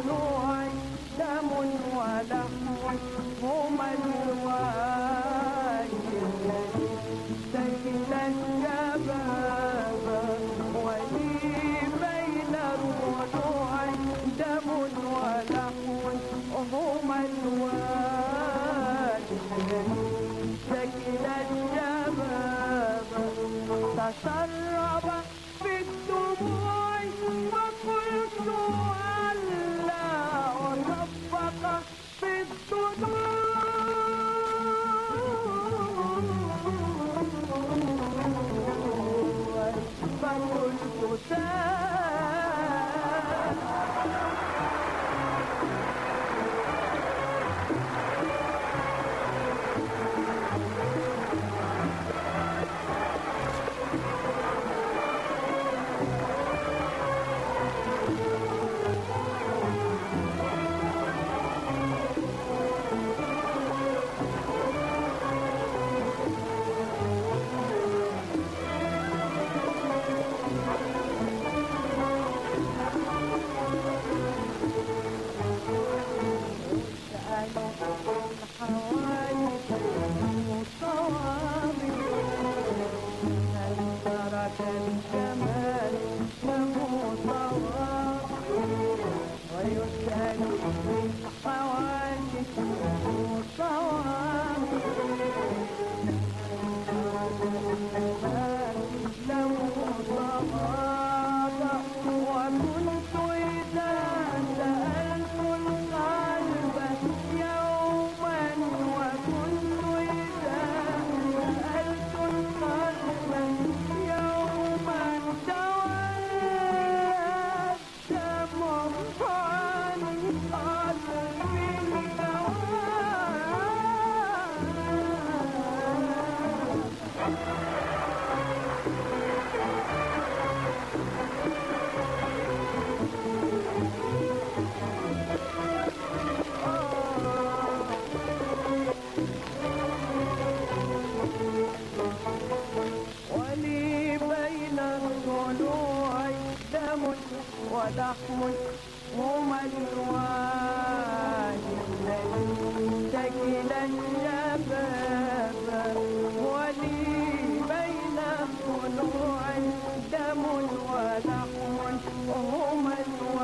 الضلوع دم ولحم هما الوادي الذي سكن الشباب ولي بين الضلوع دم ولحم هما الوادي الذي سكن الشباب تسرب في الدموع وقلت ألا وصفق في الدموع فقلت حوادث وصوابي هل ترك الجمال له صواب ويسأل من حوادث وصوابي له صواب وكنت إذا سألت القلب يوما وكنت إذا سألت القلب يوما تولى الدمع عن قلبي ولي بين الضلوع دم ولحم هما الوادي الذي سكن الشباب ولي بين الضلوع دم ولحم هما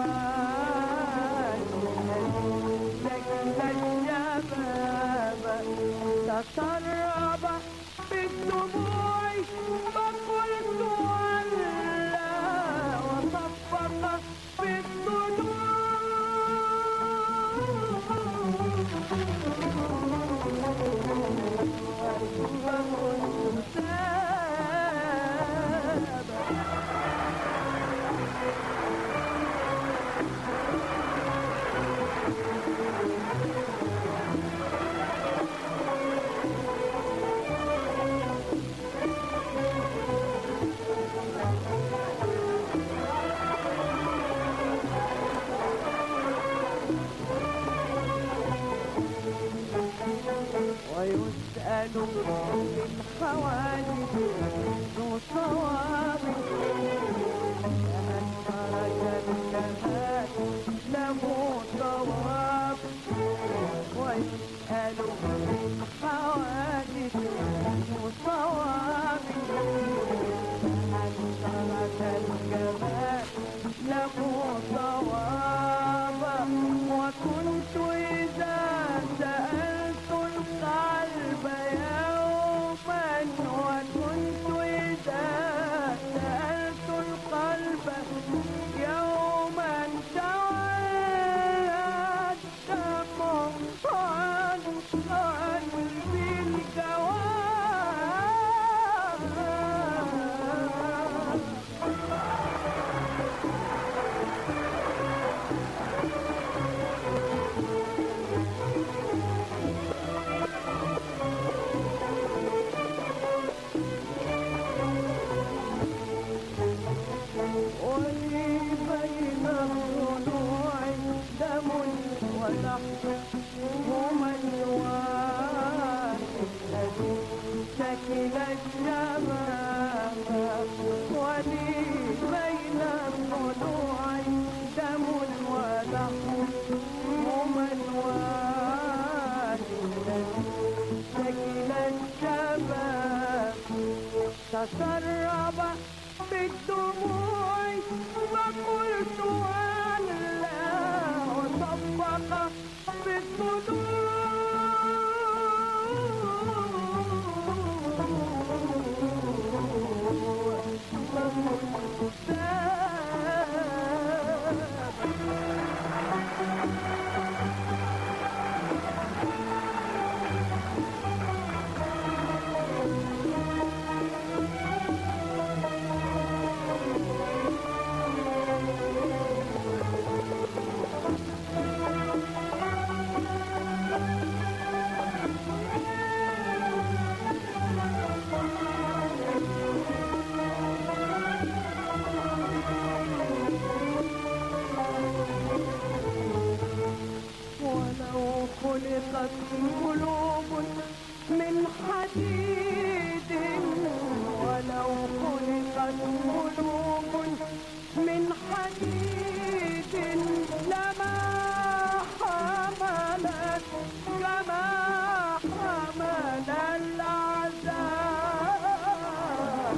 الوادي الذي سكن الشباب تسرب بالدموع فقلت ألا وصفق في ويسأل من حوادث ذو صواب فهل ترك الجمال له صواب ويسأل من حوادث ذو صواب فهل ترك الجمال له صواب وكنت إذا سألت القلب يوما وكنت الدموع ما قلت ولا وصفق في ولو خلقت قلوب من حديد ولو خلقت قلوب من حديد لما حملت كما حمل العذاب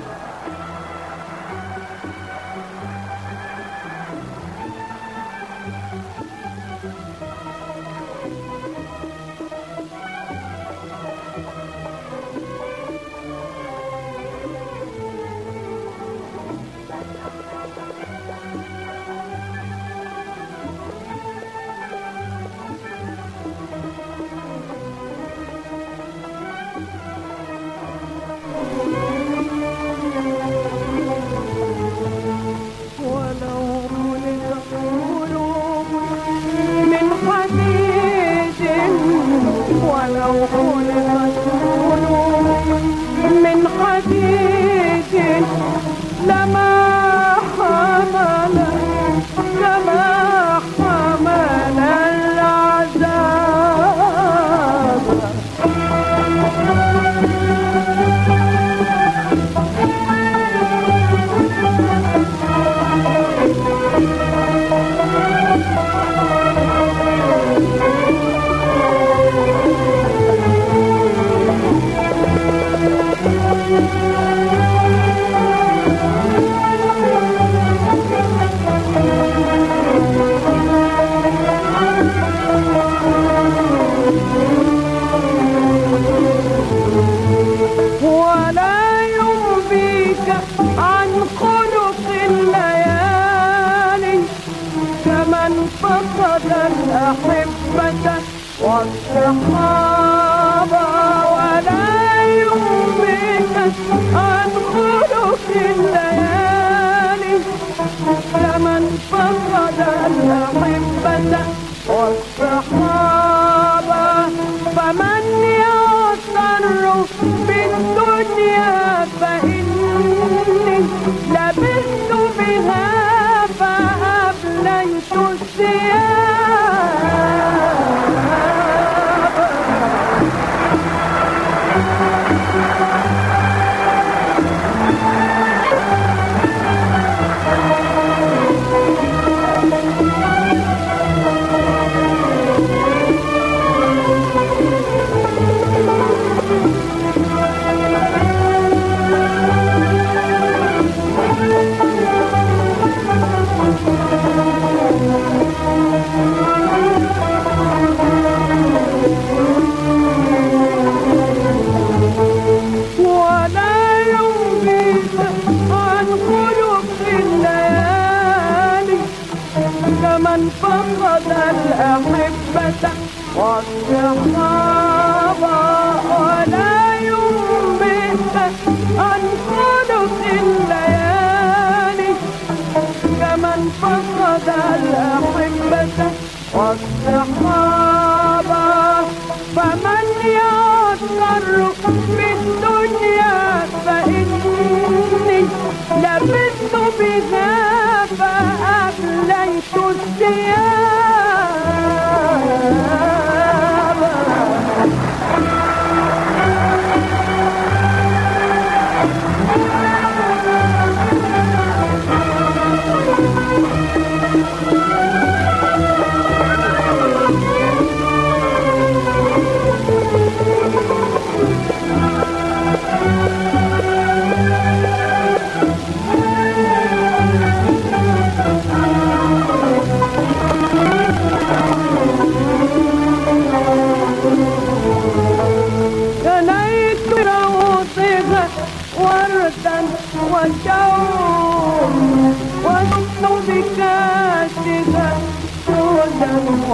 ولو خلقت قلوب من حديد ولو خلقت قلوب من حديد لما حملت كما حمل العذاب ولا ينبيك عن خلق الليالي كمن فقد الأحبة والصحابة ولا ينبيك عن خلق الليالي كمن فقد الأحبة والصحابة فمن يغتر بالدنيا فإني لبثت بها فأبليت من فقد الأحبة والصحابة ولا ينبئك عن خلق الليالي كمن فقد الأحبة والصحابة فمن يغتر بالدنيا فإني لبثت بها فأبليت الثياب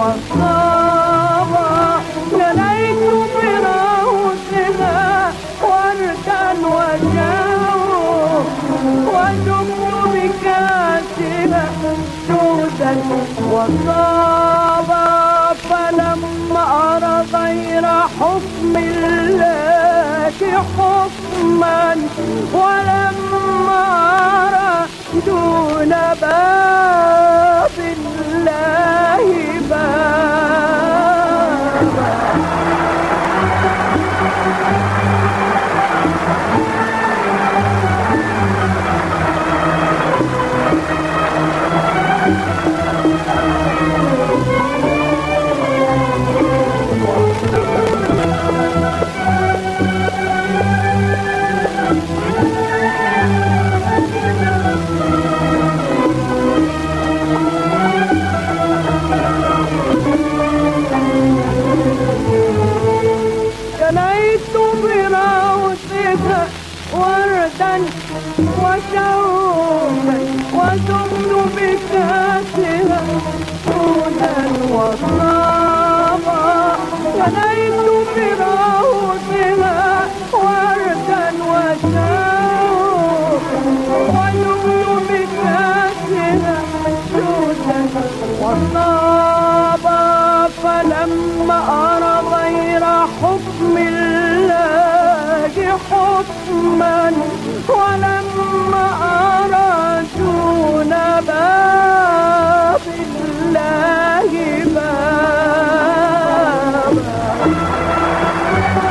وصابا جنيت بروسها وردا وجاو ودمت بكاسها جودا وصابا فلما أرى غير حكم الله حكما ولما أرى دون باب الله بابا جنيت بروسها وردا وشوقا ودمت بكاسها هدى وصابا جنيت بروسها وردا وشوقا ودمت بكاسها هدى وصابا فلما أرى غير حكم الله حكما ولما أرى دون باب الله بابا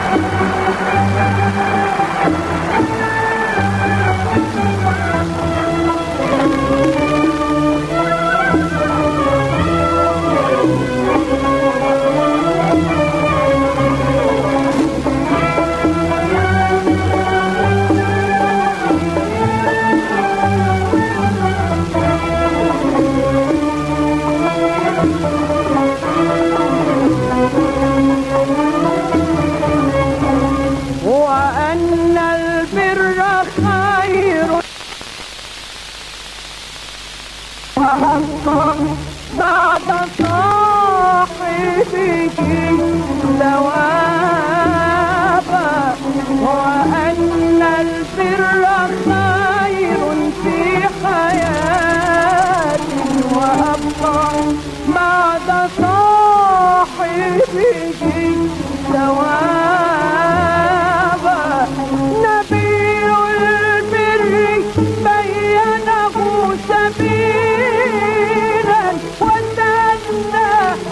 وأن البر خير وحقا بعد صاحبه ثوابا وأن البر خير في حياتي وأبقى بعد صاحبه ثوابا نبي البر بينه سبيلا وسن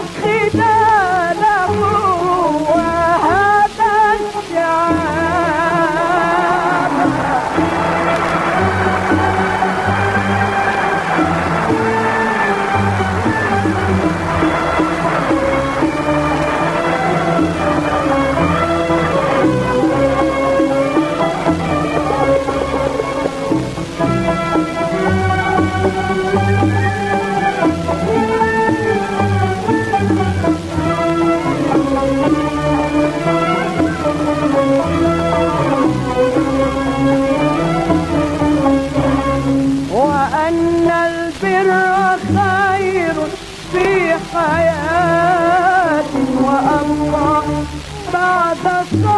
خلاله وهذا الشعاب وأن البر خير في حياتي وأبقى بعد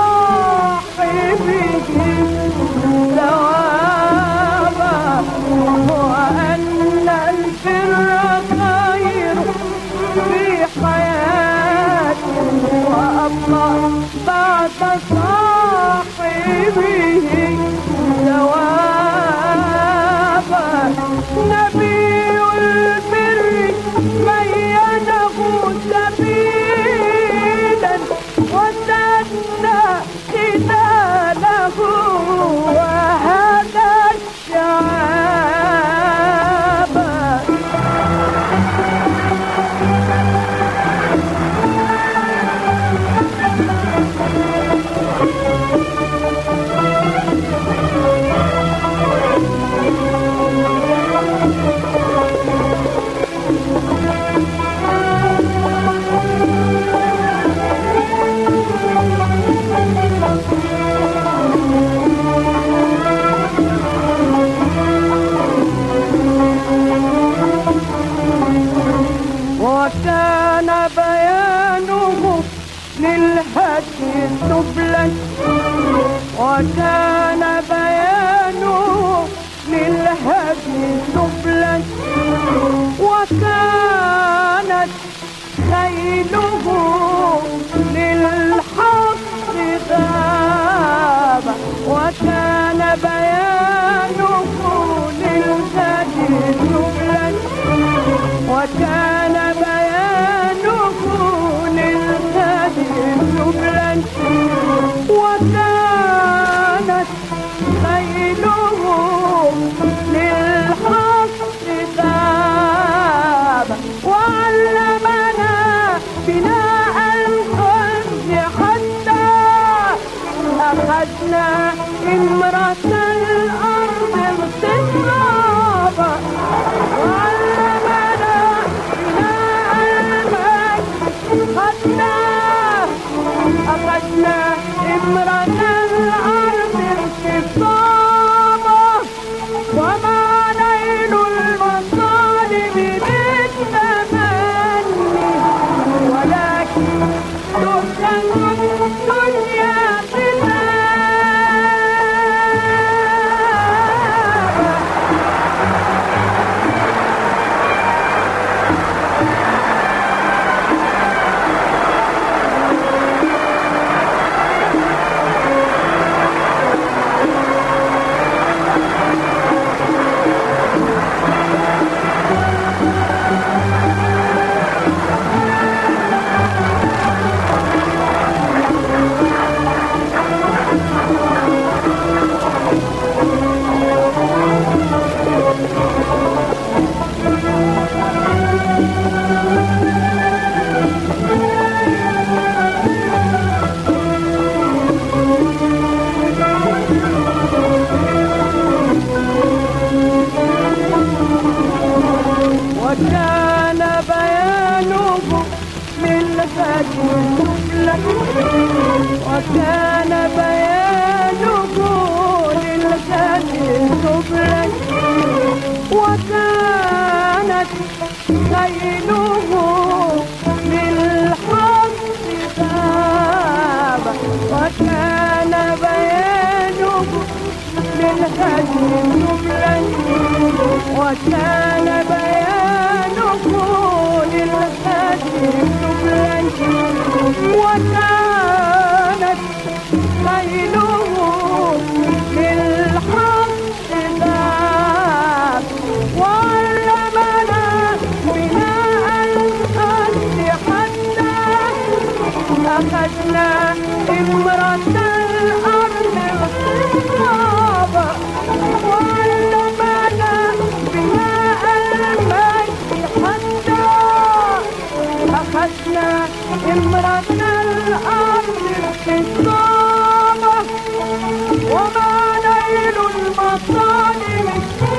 صاحبه ثوابا وأن البر خير في حياتي وأبقى بعد صاحبه ثوابا نبي البر بينه سبيلا وسن خلاله وهذا الشعاب وكان بيانه للهدي سبلا وكانت خيله للحق غابة وكان بيانه للهدي سبلا وكان بيانه للهدي سبلا وكانت خيله للحق ذاب وعلمنا بناء القلب حتى أخذنا إمرة الأرض اغتصابا وعلمنا بناء المجد حتى أخذنا إمرة الأرض اغتصابا وما نيل المطالب بالتمني ولكن تهلك الدنيا وكان بيانه للهدي سبلا وكان بيانه للهدي سبلا وكانت خيله للحق غابة وكان بيانه للهدي سبلا وكان بيانه للهدي سبلا وكانت خيله للحق ذاب وعلمنا بناء القلب حتى أخذنا إمرة الأرض اغتصابا وعلمنا بناء المجد حتى أخذنا إمرة الأرض اغتصابا وما نيل المطالب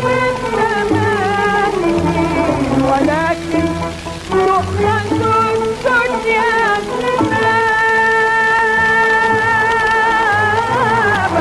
بالتمني ولكن تؤخذ الدنيا كتابا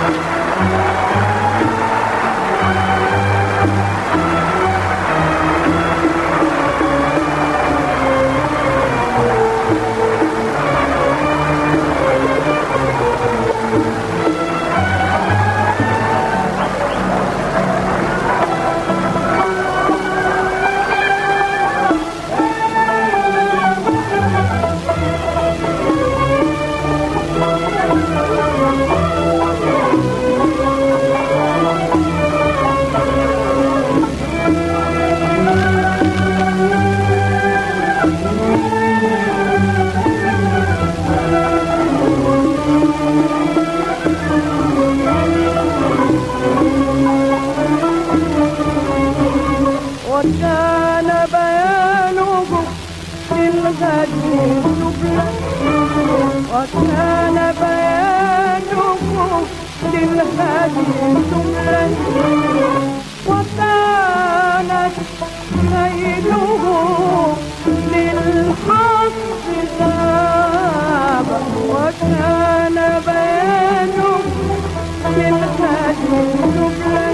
وكان بيانه للهدي سبلا وكان بيانه للهدي سبلا وكانت خيله للحق ذاب وكان بيانه للهدي سبلا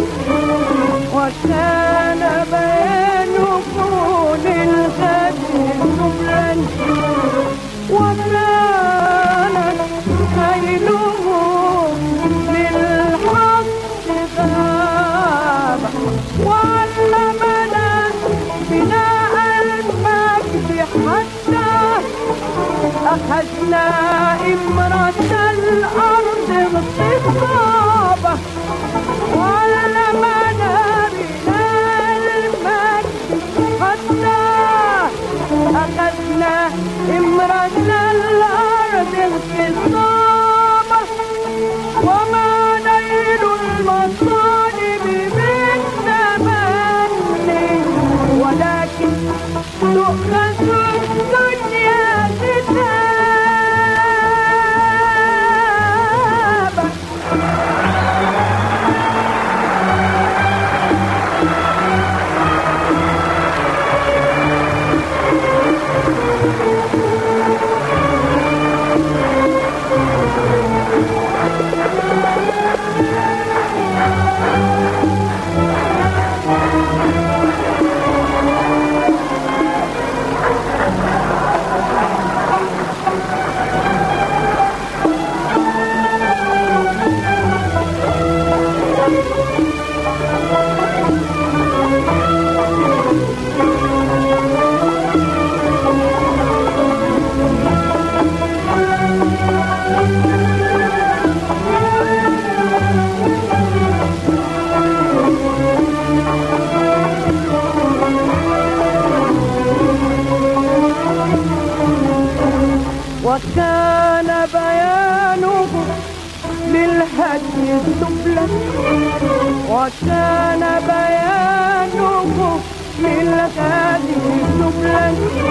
وكان بيانه للهدي سبلا وكانت خيله أخذنا إمرة الأرض بالصبابة وعلمنا بنا المجد حتى أخذنا إمرة الأرض بالصبابة وما نيل المطالب بالتمني ولكن تؤخذ الدنيا كتابا. وكان بيانه للهدي سبلا وكان بيانه للهدي سبلا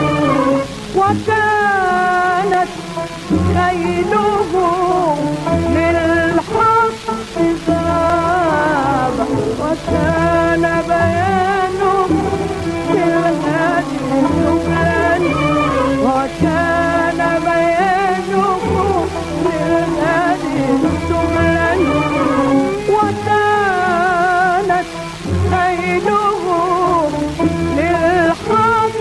وكانت خيله للحق بابا وكان بيانه للهدي سبلا وكان بيانه للهدي سبلا وكانت خيله للحق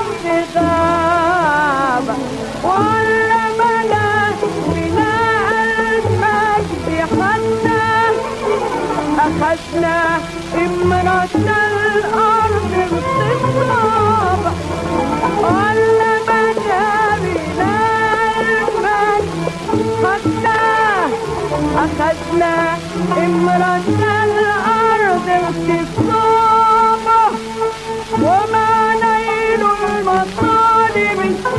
غابا وعلمنا بناء المجد حتى أخذنا إمرة الأرض بالصبابة وعلمنا بناء المجد حتى أخذنا إمرة الأرض بالصبابة وما نيل المطالب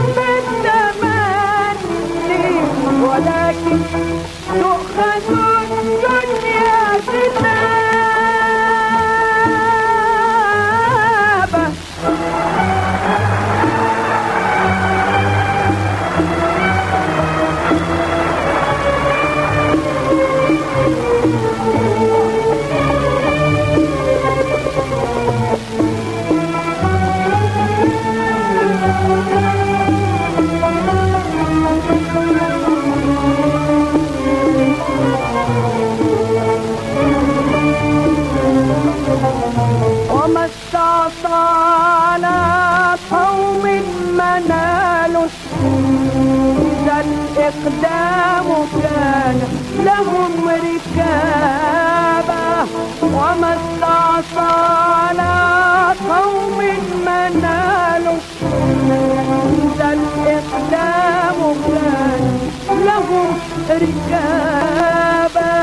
بالتمني ولكن تؤخذ الدنيا كتابة. وما استعصانا قوم منالوا إذا الإقدام كان لهم ركابا وما استعصانا قوم منالوا إذا الإقدام كان لهم ركابا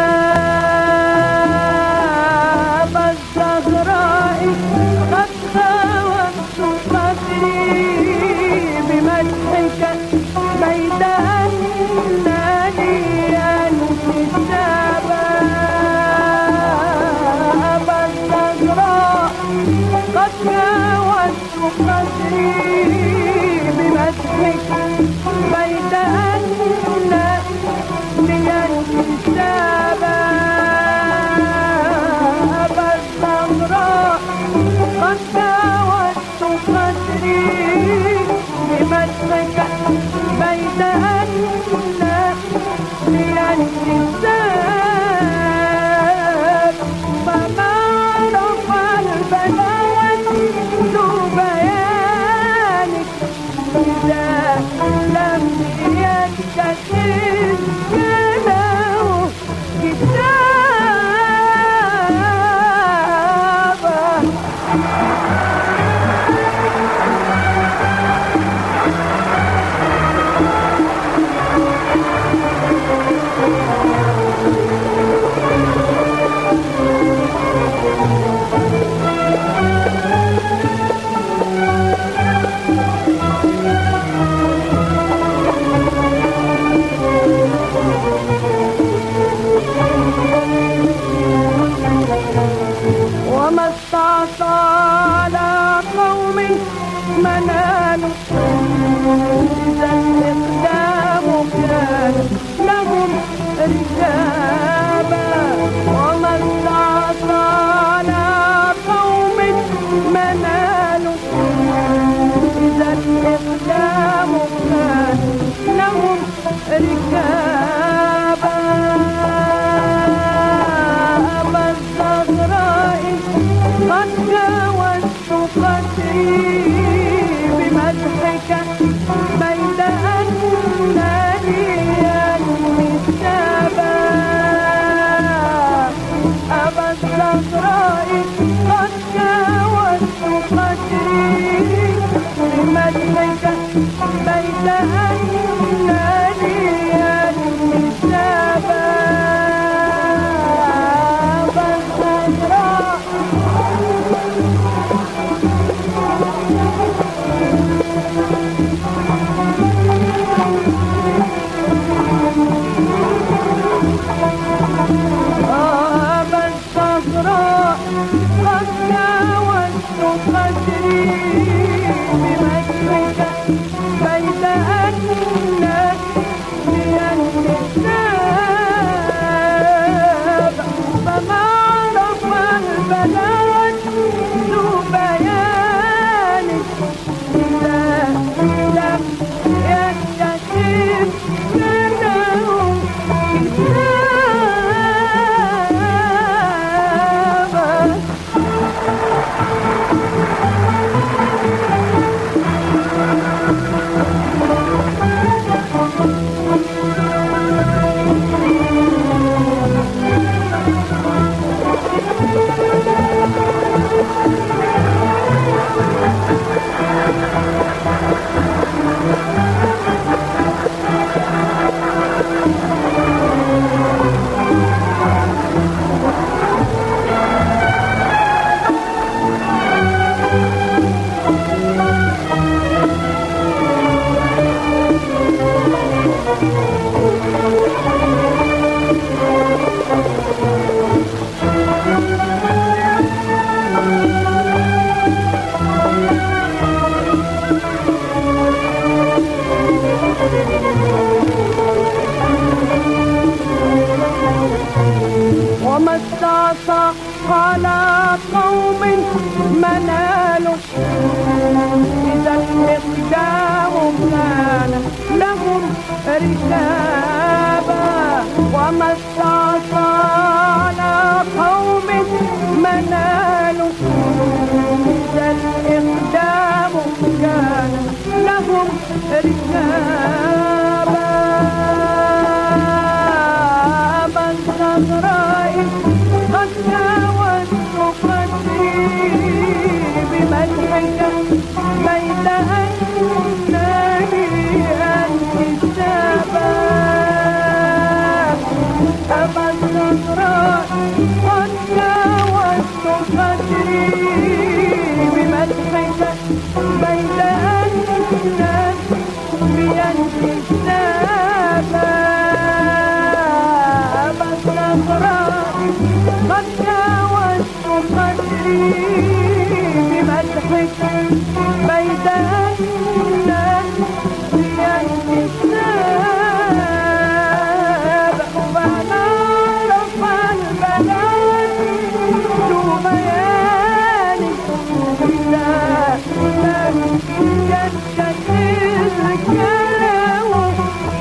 الزهراء قد خاوت قدري بمدحك بيد أنني انتسابا الزهراء قد خاوت قدري بمدحك بيد أنني انتسابا قد داوت قدري بمدحك بيد أن للانتساب فما رفع البلاوة ذو بيانك إذا لم قوم منالوا إذا الإقدام كان لهم ركابا وما استعصى على قوم منالوا إذا الإقدام كان لهم ركابا أبا الزهراء قد جاوزت قدري بمدحك بين أنني المسابا أبا الزهراء قد جاوزت قدري بمدحك بين أنني المسابا أبا الزهراء أبا الزهراء قد جاوزت قدري بمدحك بين أنني الكتاب فما عرف البلاغة ذو بيان إذا لم يكتشف لهم كتابا وما استعصى على قوم منالوا إذا الإقدام كان لهم ركابا وما استعصى على قوم منالوا إذا الإقدام كان لهم ركابا أبا الزهراء قد جاوزت قدري بمدحك بين أنني الكتابا أبا الزهراء قد جاوزت قدري بمدحك بين أنني الكتابا أبا الزهراء قد جاوزت قدري بمدحك بين أنني الكتاب فما عرف البلاغ ذو بيان إذا لم يتخذ كلامه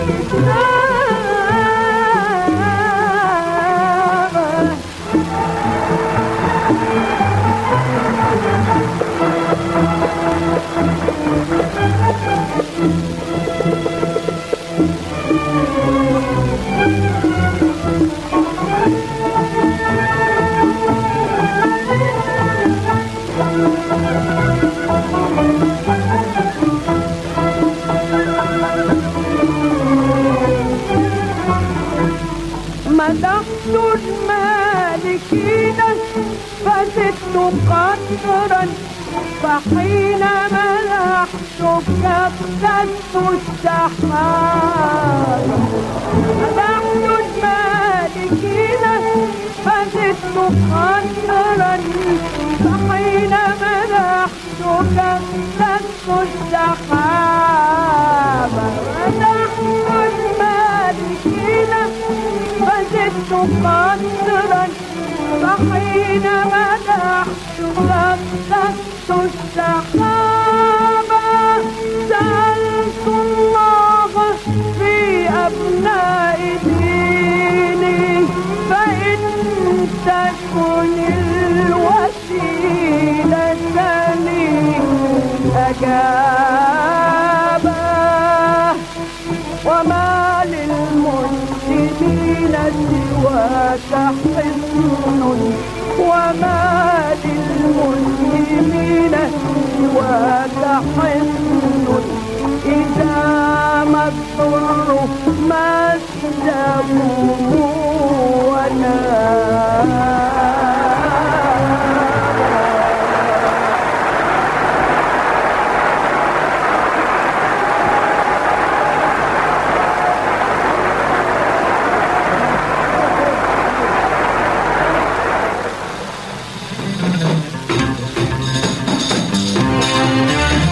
مدحت المالكين فزدت قدرا فحين مدحتك ابتدت السحاب مدحت المالكين فزدت قدرا فحين مدحتك السحابة نحن المالكين فزدت قدرا فحين مدحت كبست السحابة سألت الله في أبناء ديني فإن تكن الوسيلة لي أجابه وما للمسلمين سواك حصن وما للمسلمين